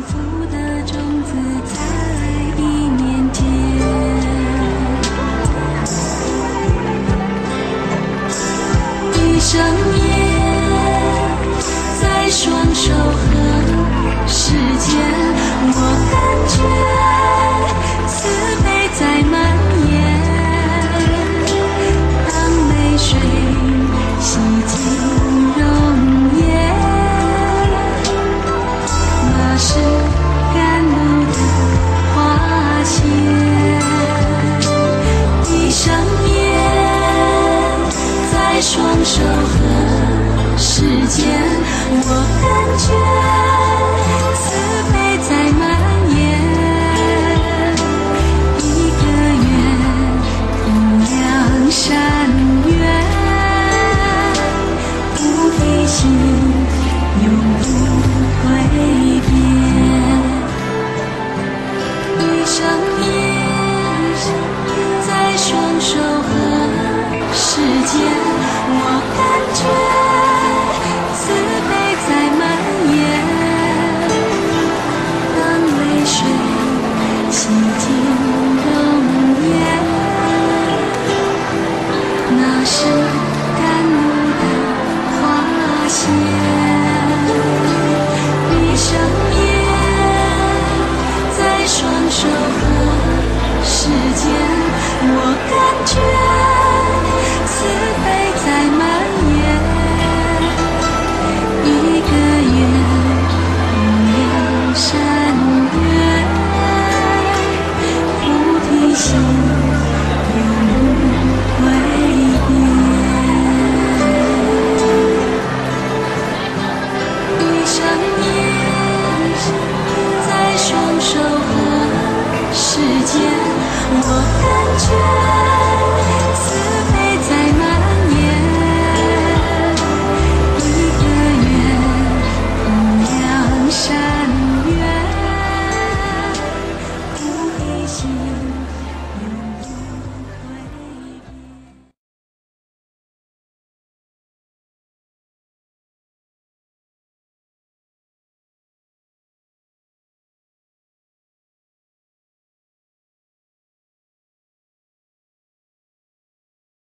福的种子在你面前，闭上眼，在双手和时间，我感觉慈悲在蔓延，当泪水洗净容颜，那是甘露的花谢。闭上眼，在双手和时间，我感觉慈悲在蔓延，一个愿同样善缘，菩提心永不会变。闭上眼，在双手和时间，我感觉慈悲在蔓延，当泪水洗净容颜，那是甘露的花谢。